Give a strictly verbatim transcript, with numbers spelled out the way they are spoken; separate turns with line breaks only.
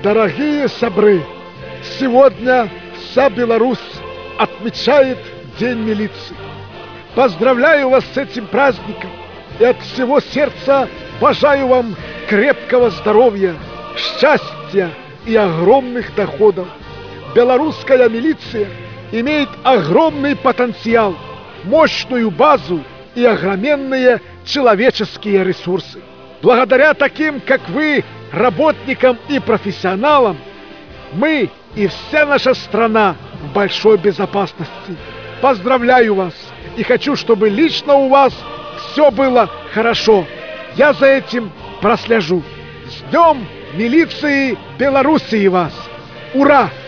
Дорогие сябры, сегодня вся Беларусь отмечает День милиции. Поздравляю вас с этим праздником и от всего сердца пожелаю вам крепкого здоровья, счастья и огромных доходов. Белорусская милиция имеет огромный потенциал, мощную базу и огроменные человеческие ресурсы. Благодаря таким, как вы, работникам и профессионалам, мы и вся наша страна в большой безопасности. Поздравляю вас и хочу, чтобы лично у вас все было хорошо. Я за этим прослежу. С Днем милиции Белоруссии вас! Ура!